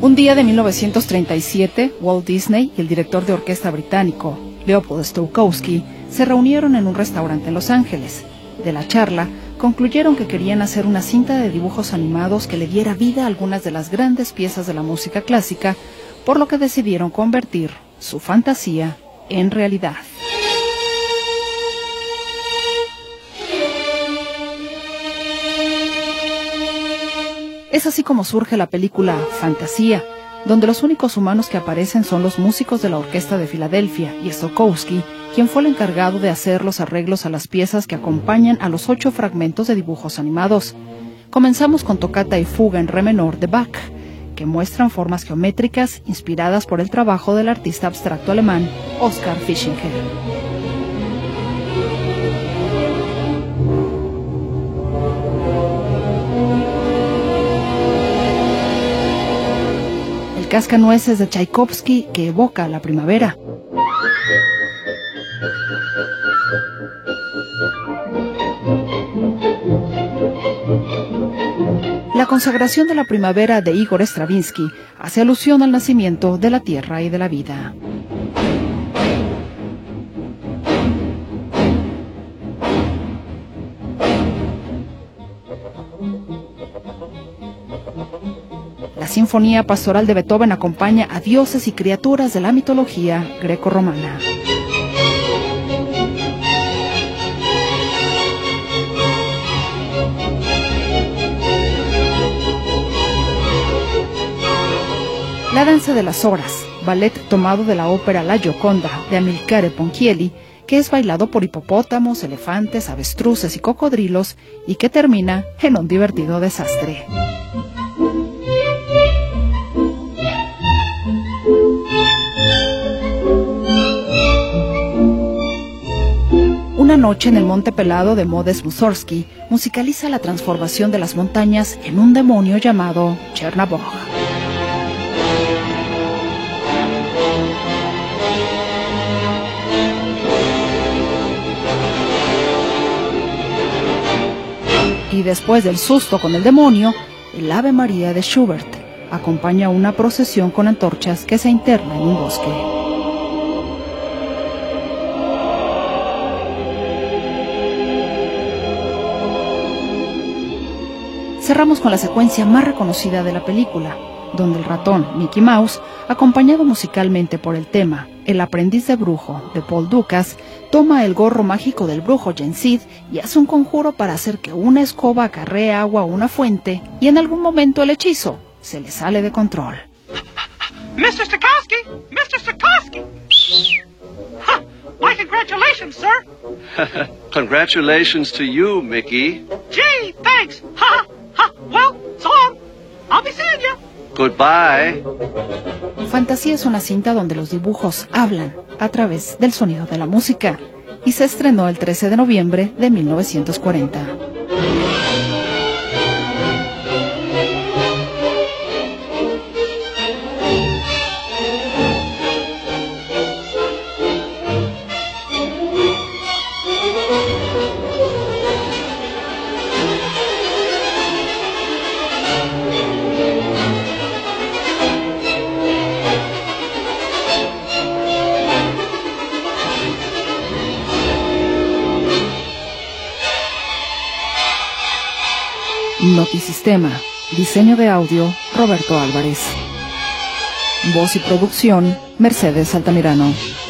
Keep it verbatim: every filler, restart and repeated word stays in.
Un día de mil novecientos treinta y siete, Walt Disney y el director de orquesta británico, Leopold Stokowski, se reunieron en un restaurante en Los Ángeles. De la charla, concluyeron que querían hacer una cinta de dibujos animados que le diera vida a algunas de las grandes piezas de la música clásica, por lo que decidieron convertir su fantasía en realidad. Es así como surge la película Fantasía, donde los únicos humanos que aparecen son los músicos de la Orquesta de Filadelfia y Stokowski, quien fue el encargado de hacer los arreglos a las piezas que acompañan a los ocho fragmentos de dibujos animados. Comenzamos con Tocata y Fuga en Re menor de Bach, que muestran formas geométricas inspiradas por el trabajo del artista abstracto alemán Oskar Fischinger. Cascanueces de Tchaikovsky, que evoca la primavera. La consagración de la primavera de Igor Stravinsky hace alusión al nacimiento de la tierra y de la vida. La Sinfonía Pastoral de Beethoven acompaña a dioses y criaturas de la mitología greco-romana. La Danza de las Horas, ballet tomado de la ópera La Gioconda de Amilcare Ponchielli, que es bailado por hipopótamos, elefantes, avestruces y cocodrilos y que termina en un divertido desastre. Una noche en el Monte Pelado de Modest Mussorgsky musicaliza la transformación de las montañas en un demonio llamado Chernabog. Y después del susto con el demonio, el Ave María de Schubert acompaña una procesión con antorchas que se interna en un bosque. Cerramos con la secuencia más reconocida de la película, donde el ratón Mickey Mouse, acompañado musicalmente por el tema El aprendiz de brujo de Paul Dukas, toma el gorro mágico del brujo Yensid y hace un conjuro para hacer que una escoba acarree agua a una fuente, y en algún momento el hechizo se le sale de control. mister Stokowski! mister Stokowski! Ha! My congratulations, sir! Congratulations to you, Mickey. Gee, thanks! Ha! Ha! Well, so long! I'll be seeing you! Goodbye. Fantasía es una cinta donde los dibujos hablan a través del sonido de la música y se estrenó el trece de noviembre de mil novecientos cuarenta. Notisistema, diseño de audio, Roberto Álvarez. Voz y producción, Mercedes Altamirano.